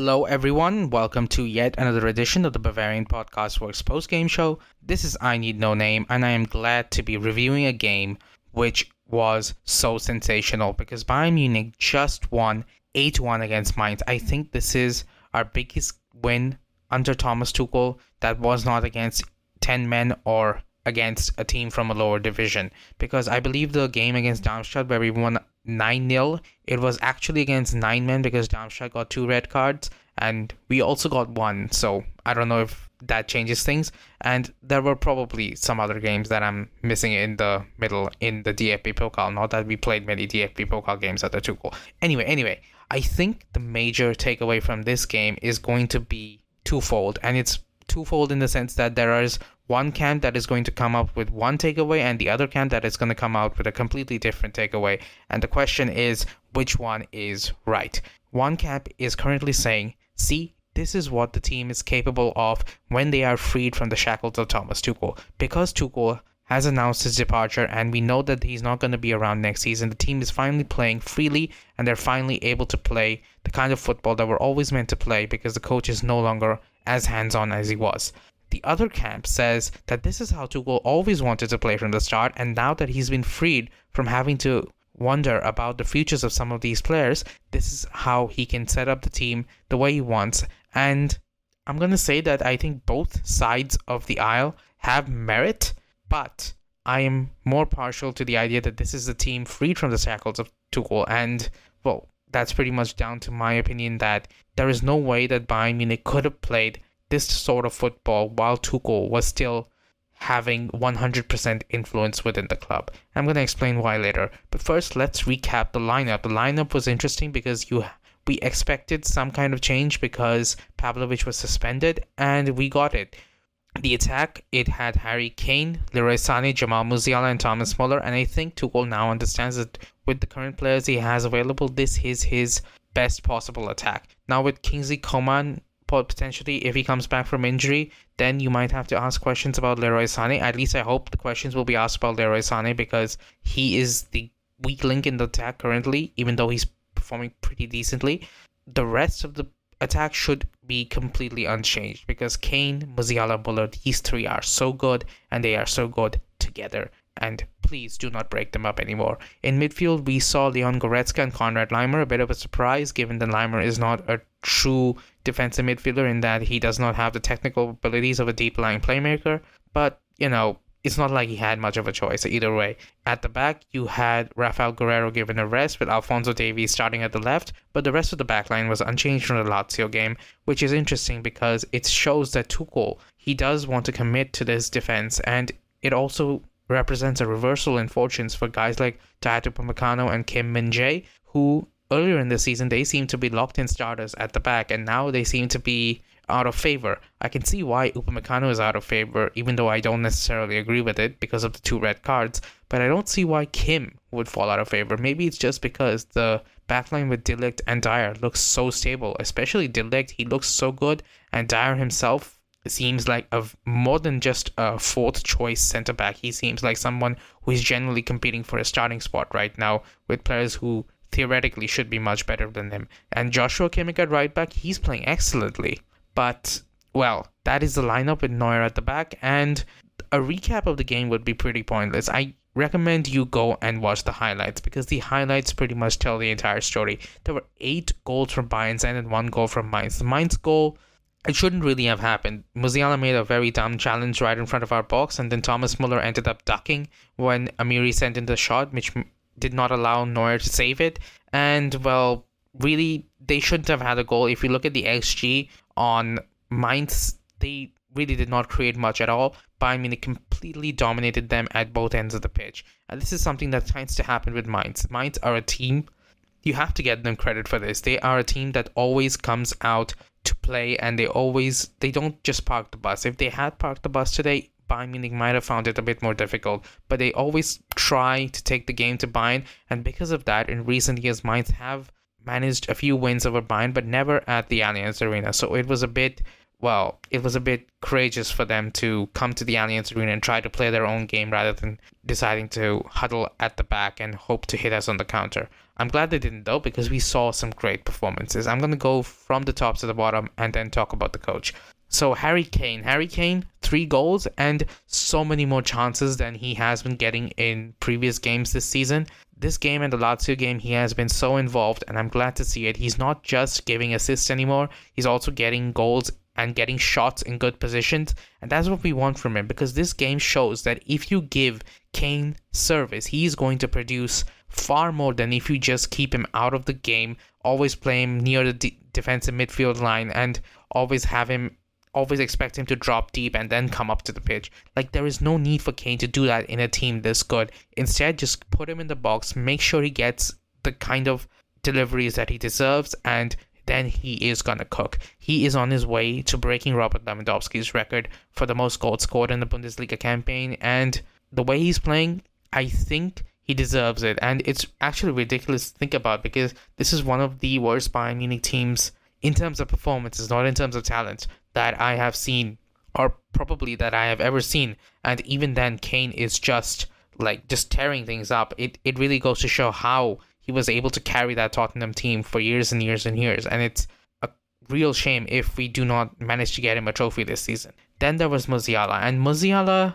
Hello, everyone. Welcome to yet another edition of the Bavarian Podcast Works post-game show. This is I Need No Name, and I am glad to be reviewing a game which was so sensational because Bayern Munich just won 8-1 against Mainz. I think this is our biggest win under Thomas Tuchel that was not against 10 men or against a team from a lower division, because I believe the game against Darmstadt where we won 9-0, it was actually against 9 men because Darmstadt got 2 red cards and we also got 1, so I don't know if that changes things. And there were probably some other games that I'm missing in the middle in the DFB Pokal, not that we played many DFB Pokal games at the Tuchel. Anyway, I think the major takeaway from this game is going to be twofold, and it's twofold in the sense that there is one camp that is going to come up with one takeaway and the other camp that is going to come out with a completely different takeaway. And the question is, which one is right? One camp is currently saying, see, this is what the team is capable of when they are freed from the shackles of Thomas Tuchel. Because Tuchel has announced his departure and we know that he's not going to be around next season, the team is finally playing freely and they're finally able to play the kind of football that we're always meant to play because the coach is no longer as hands-on as he was. The other camp says that this is how Tuchel always wanted to play from the start, and now that he's been freed from having to wonder about the futures of some of these players, this is how he can set up the team the way he wants. And I'm going to say that I think both sides of the aisle have merit, but I am more partial to the idea that this is a team freed from the shackles of Tuchel, and, well, that's pretty much down to my opinion that there is no way that Bayern Munich could have played this sort of football while Tuchel was still having 100% influence within the club. I'm going to explain why later. But first, let's recap the lineup. The lineup was interesting because we expected some kind of change because Pavlovic was suspended, and we got it. The attack, it had Harry Kane, Leroy Sané, Jamal Musiala, and Thomas Muller, and I think Tuchel now understands that with the current players he has available, this is his best possible attack. Now with Kingsley Coman, potentially, if he comes back from injury, then you might have to ask questions about Leroy Sané. At least I hope the questions will be asked about Leroy Sané because he is the weak link in the attack currently, even though he's performing pretty decently. The rest of the attack should be completely unchanged because Kane, Musiala, Muller, these three are so good and they are so good together. And please do not break them up anymore. In midfield, we saw Leon Goretzka and Konrad Laimer, a bit of a surprise given that Laimer is not a true defensive midfielder in that he does not have the technical abilities of a deep-lying playmaker. But, it's not like he had much of a choice either way. At the back, you had Rafael Guerrero given a rest with Alphonso Davies starting at the left, but the rest of the backline was unchanged from the Lazio game, which is interesting because it shows that Tuchel, he does want to commit to this defense, and it also represents a reversal in fortunes for guys like Dayot Upamecano and Kim Min-jae, who earlier in the season they seemed to be locked-in starters at the back, and now they seem to be out of favor. I can see why Upamecano is out of favor, even though I don't necessarily agree with it because of the 2 red cards, but I don't see why Kim would fall out of favor. Maybe it's just because the backline with De Ligt and Dyer looks so stable, especially De Ligt, he looks so good, and Dyer himself seems like more than just a fourth choice center back. He seems like someone who is generally competing for a starting spot right now with players who theoretically should be much better than him. And Joshua Kimmich at right back, he's playing excellently. But, well, that is the lineup with Neuer at the back, and a recap of the game would be pretty pointless. I recommend you go and watch the highlights because the highlights pretty much tell the entire story. There were 8 goals from Bayern's end and 1 goal from Mainz. The Mainz goal, it shouldn't really have happened. Musiala made a very dumb challenge right in front of our box, and then Thomas Muller ended up ducking when Amiri sent in the shot, which did not allow Neuer to save it. And, well, really, they shouldn't have had a goal. If you look at the XG on Mainz, they really did not create much at all. Bayern Munich completely dominated them at both ends of the pitch. And this is something that tends to happen with Mainz. Mainz are a team, you have to get them credit for this. They are a team that always comes out to play, and they don't just park the bus. If they had parked the bus today, Bayern Munich might have found it a bit more difficult, but they always try to take the game to Bayern, and because of that, in recent years, Mainz have managed a few wins over Bayern, but never at the Allianz Arena, so it was a bit well, it was a bit courageous for them to come to the Allianz Arena and try to play their own game rather than deciding to huddle at the back and hope to hit us on the counter. I'm glad they didn't though, because we saw some great performances. I'm going to go from the top to the bottom and then talk about the coach. So Harry Kane, 3 goals and so many more chances than he has been getting in previous games this season. This game and the Lazio game, he has been so involved, and I'm glad to see it. He's not just giving assists anymore, he's also getting goals and getting shots in good positions, and that's what we want from him, because this game shows that if you give Kane service, he's going to produce far more than if you just keep him out of the game, always play him near the defensive midfield line, and always expect him to drop deep and then come up to the pitch. Like, there is no need for Kane to do that in a team this good. Instead, just put him in the box, make sure he gets the kind of deliveries that he deserves, and then he is gonna cook. He is on his way to breaking Robert Lewandowski's record for the most goals scored in the Bundesliga campaign, and the way he's playing, I think he deserves it. And it's actually ridiculous to think about, because this is one of the worst Bayern Munich teams in terms of performances, not in terms of talent, that I have seen, or probably that I have ever seen. And even then, Kane is just tearing things up. It really goes to show how he was able to carry that Tottenham team for years and years and years. And it's a real shame if we do not manage to get him a trophy this season. Then there was Musiala, and Musiala,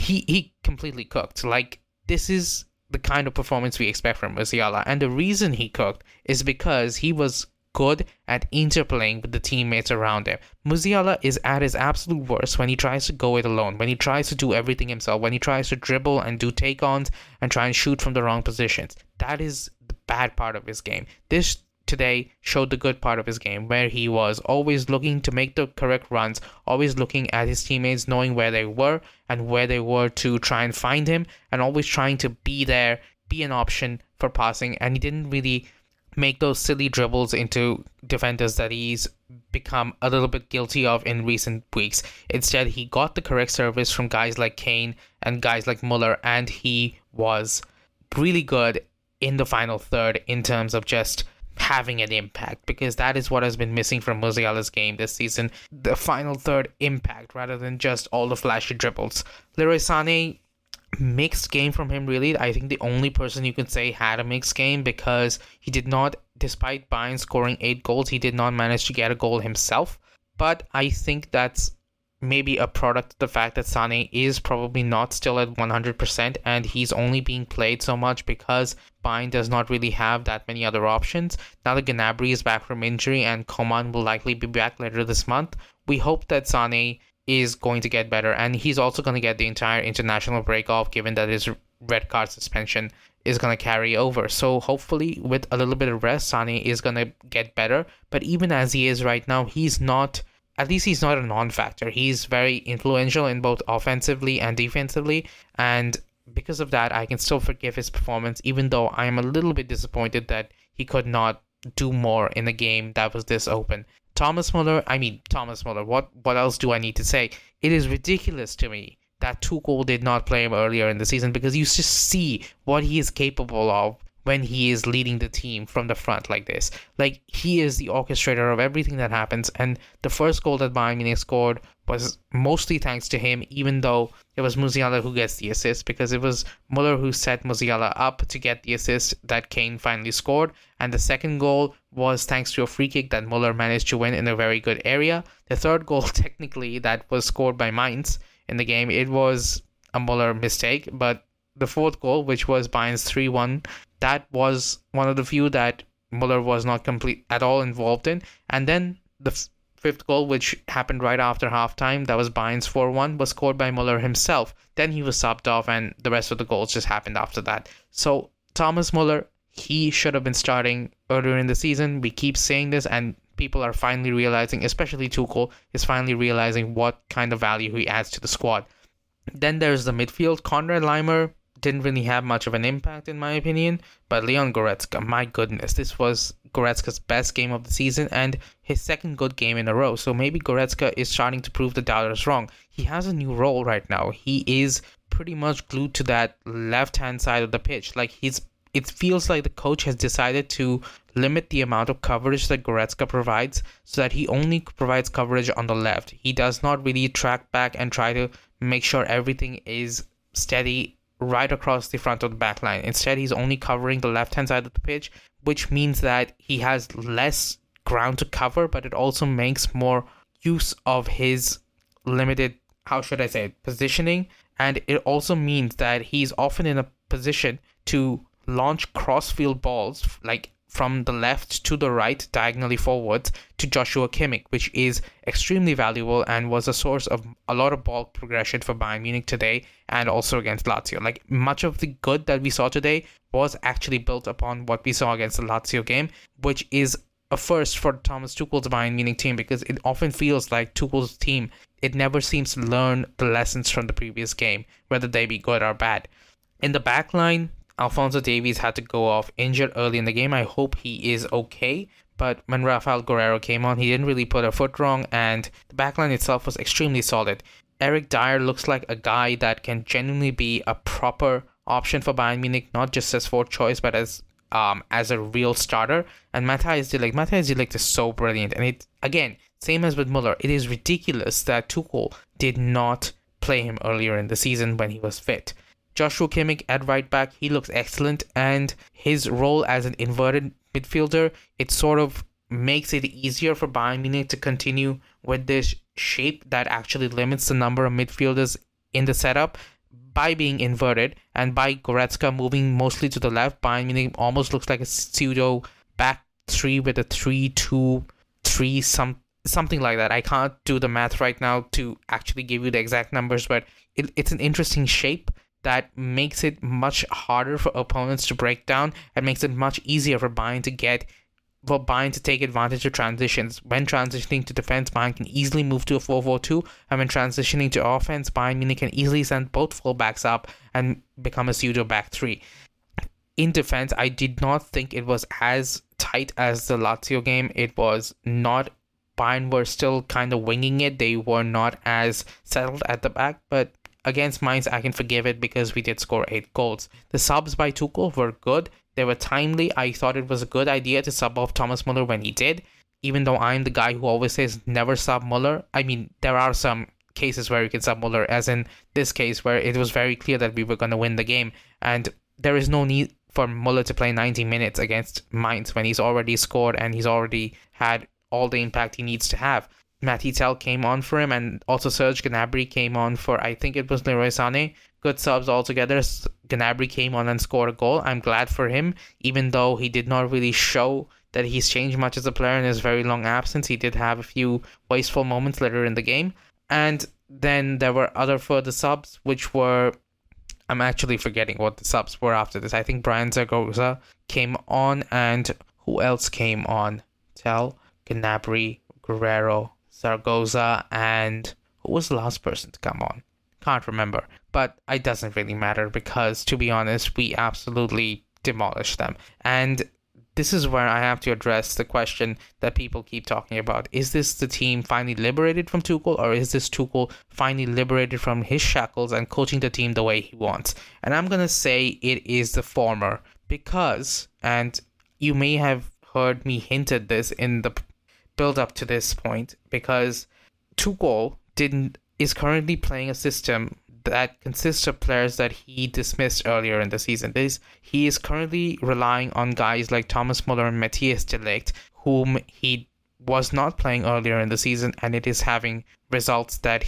he completely cooked. Like, this is the kind of performance we expect from Musiala. And the reason he cooked is because he was good at interplaying with the teammates around him. Musiala is at his absolute worst when he tries to go it alone, when he tries to do everything himself, when he tries to dribble and do take-ons and try and shoot from the wrong positions. That is the bad part of his game. This today showed the good part of his game, where he was always looking to make the correct runs, always looking at his teammates, knowing where they were and where they were to try and find him, and always trying to be there, be an option for passing. And he didn't really make those silly dribbles into defenders that he's become a little bit guilty of in recent weeks. Instead, he got the correct service from guys like Kane and guys like Muller, and he was really good in the final third in terms of just having an impact, because that is what has been missing from Musiala's game this season. The final third impact rather than just all the flashy dribbles. Leroy Sané, mixed game from him, really. I think the only person you could say had a mixed game, because he did not, despite Bayern scoring 8 goals, he did not manage to get a goal himself. But I think that's maybe a product of the fact that Sané is probably not still at 100%, and he's only being played so much because Bayern does not really have that many other options. Now that Gnabry is back from injury and Coman will likely be back later this month, we hope that Sané is going to get better, and he's also going to get the entire international break off, given that his red card suspension is going to carry over. So hopefully with a little bit of rest, Sané is going to get better. But even as he is right now, he's not a non-factor. He's very influential in both offensively and defensively, and because of that, I can still forgive his performance, even though I am a little bit disappointed that he could not do more in a game that was this open. Thomas Muller, what else do I need to say? It is ridiculous to me that Tuchel did not play him earlier in the season, because you just see what he is capable of when he is leading the team from the front like this. Like, he is the orchestrator of everything that happens, and the first goal that Bayern Munich scored was mostly thanks to him, even though it was Musiala who gets the assist, because it was Muller who set Musiala up to get the assist that Kane finally scored. And the second goal was thanks to a free kick that Muller managed to win in a very good area. The third goal, technically, that was scored by Mainz in the game, it was a Muller mistake, but the fourth goal, which was Bayern's 3-1, that was one of the few that Muller was not complete at all involved in. And then the fifth goal, which happened right after halftime, that was Bayern's 4-1, was scored by Muller himself. Then he was subbed off, and the rest of the goals just happened after that. So Thomas Muller, he should have been starting earlier in the season. We keep saying this, and people are finally realizing, especially Tuchel is finally realizing what kind of value he adds to the squad. Then there's the midfield. Konrad Laimer didn't really have much of an impact in my opinion, but Leon Goretzka, my goodness, this was Goretzka's best game of the season and his second good game in a row. So maybe Goretzka is starting to prove the doubters wrong. He has a new role right now. He is pretty much glued to that left hand side of the pitch. Like, he's it feels like the coach has decided to limit the amount of coverage that Goretzka provides so that he only provides coverage on the left. He does not really track back and try to make sure everything is steady right across the front of the back line. Instead, he's only covering the left-hand side of the pitch, which means that he has less ground to cover, but it also makes more use of his limited, how should I say it, positioning. And it also means that he's often in a position to launch crossfield balls, like from the left to the right, diagonally forwards, to Joshua Kimmich, which is extremely valuable and was a source of a lot of ball progression for Bayern Munich today and also against Lazio. Like, much of the good that we saw today was actually built upon what we saw against the Lazio game, which is a first for Thomas Tuchel's Bayern Munich team, because it often feels like Tuchel's team, it never seems to learn the lessons from the previous game, whether they be good or bad. In the back line, Alphonso Davies had to go off injured early in the game. I hope he is okay. But when Rafael Guerrero came on, he didn't really put a foot wrong, and the backline itself was extremely solid. Eric Dyer looks like a guy that can genuinely be a proper option for Bayern Munich, not just as fourth choice, but as a real starter. And Matthias de Ligt is so brilliant. And it, again, same as with Muller, it is ridiculous that Tuchel did not play him earlier in the season when he was fit. Joshua Kimmich at right back, he looks excellent, and his role as an inverted midfielder, it sort of makes it easier for Bayern Munich to continue with this shape that actually limits the number of midfielders in the setup by being inverted, and by Goretzka moving mostly to the left. Bayern Munich almost looks like a pseudo back three with a 3-2-3, something like that. I can't do the math right now to actually give you the exact numbers, but it's an interesting shape that makes it much harder for opponents to break down and makes it much easier for Bayern to take advantage of transitions. When transitioning to defense, Bayern can easily move to a 4-4-2, and when transitioning to offense, Bayern Munich can easily send both fullbacks up and become a pseudo back three. In defense, I did not think it was as tight as the Lazio game. It was not. Bayern were still kind of winging it. They were not as settled at the back, but against Mainz, I can forgive it because we did score 8 goals. The subs by Tuchel were good. They were timely. I thought it was a good idea to sub off Thomas Muller when he did, even though I'm the guy who always says never sub Muller. I mean, there are some cases where you can sub Muller, as in this case where it was very clear that we were going to win the game, and there is no need for Muller to play 90 minutes against Mainz when he's already scored and he's already had all the impact he needs to have. Matty Tell came on for him, and also Serge Gnabry came on for, I think it was Leroy Sané. Good subs altogether. Gnabry came on and scored a goal. I'm glad for him, even though he did not really show that he's changed much as a player in his very long absence. He did have a few wasteful moments later in the game. And then there were other further subs, which were, I'm actually forgetting what the subs were after this. I think Brian Zaragoza came on, and who else came on? Tell, Gnabry, Guerrero, Zaragoza, and who was the last person to come on? Can't remember, but it doesn't really matter because, to be honest, we absolutely demolished them. And this is where I have to address the question that people keep talking about. Is this the team finally liberated from Tuchel, or is this Tuchel finally liberated from his shackles and coaching the team the way he wants? And I'm going to say it is the former, because, and you may have heard me hint at this in the build up to this point, because Tuchel is currently playing a system that consists of players that he dismissed earlier in the season. He is currently relying on guys like Thomas Muller and Matthias de Ligt, whom he was not playing earlier in the season, and it is having results that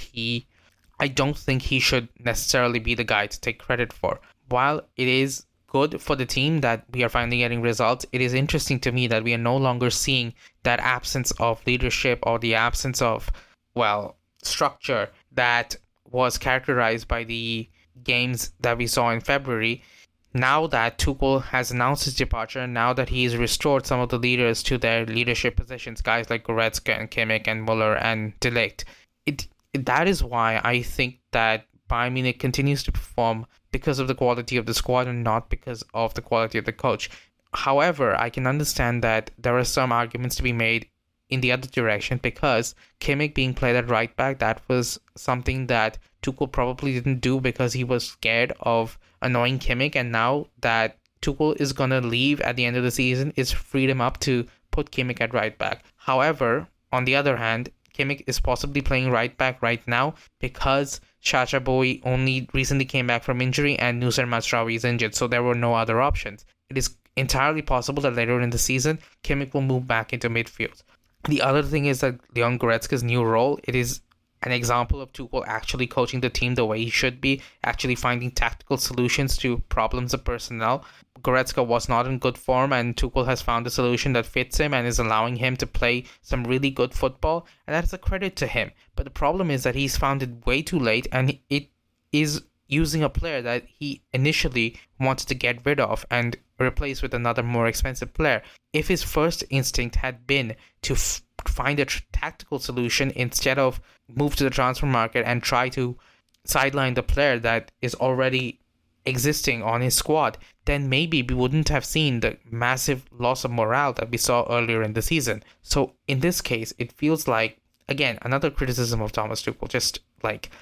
I don't think he should necessarily be the guy to take credit for. While it is good for the team that we are finally getting results, it is interesting to me that we are no longer seeing that absence of leadership or the absence of, structure that was characterized by the games that we saw in February. Now that Tuchel has announced his departure, now that he has restored some of the leaders to their leadership positions, guys like Goretzka and Kimmich and Muller and De Ligt, that is why I think that Bayern Munich continues to perform because of the quality of the squad and not because of the quality of the coach. However, I can understand that there are some arguments to be made in the other direction, because Kimmich being played at right back, that was something that Tuchel probably didn't do because he was scared of annoying Kimmich, and now that Tuchel is going to leave at the end of the season is freed him up to put Kimmich at right back. However, on the other hand, Kimmich is possibly playing right back right now because Sacha Boey only recently came back from injury and Nusser Mazraoui is injured, so there were no other options. It is entirely possible that later in the season, Kimmich will move back into midfield. The other thing is that Leon Goretzka's new role, it is an example of Tuchel actually coaching the team the way he should be, actually finding tactical solutions to problems of personnel. Goretzka was not in good form, and Tuchel has found a solution that fits him and is allowing him to play some really good football, and that's a credit to him. But the problem is that he's found it way too late, and it is using a player that he initially wanted to get rid of and replace with another more expensive player. If his first instinct had been to find a tactical solution instead of move to the transfer market and try to sideline the player that is already existing on his squad, then maybe we wouldn't have seen the massive loss of morale that we saw earlier in the season. So in this case, it feels like, again, another criticism of Thomas Tuchel, just like,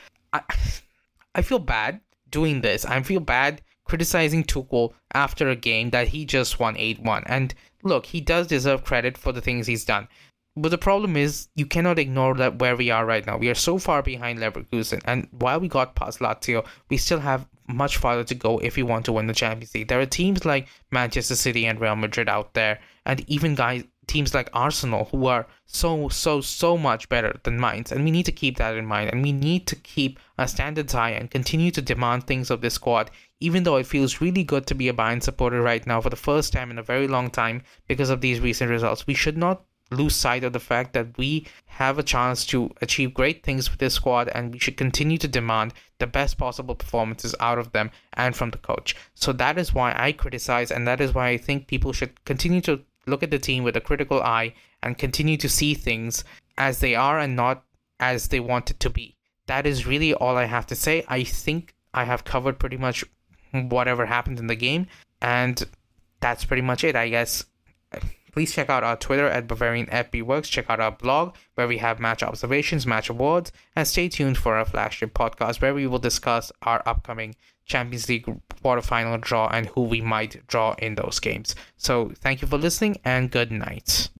I feel bad doing this. I feel bad criticizing Tuchel after a game that he just won 8-1. And look, he does deserve credit for the things he's done. But the problem is, you cannot ignore that where we are right now. We are so far behind Leverkusen. And while we got past Lazio, we still have much farther to go if we want to win the Champions League. There are teams like Manchester City and Real Madrid out there. And even teams like Arsenal who are so much better than Mainz. And we need to keep that in mind. And we need to keep our standards high and continue to demand things of this squad. Even though it feels really good to be a Bayern supporter right now for the first time in a very long time because of these recent results, we should not lose sight of the fact that we have a chance to achieve great things with this squad, and we should continue to demand the best possible performances out of them and from the coach. So that is why I criticize, and that is why I think people should continue to look at the team with a critical eye and continue to see things as they are and not as they want it to be. That is really all I have to say. I think I have covered pretty much whatever happened in the game, and that's pretty much it, I guess. Please check out our Twitter at BavarianFBWorks. Check out our blog where we have match observations, match awards, and stay tuned for our flagship podcast where we will discuss our upcoming Champions League quarterfinal draw and who we might draw in those games. So thank you for listening and good night.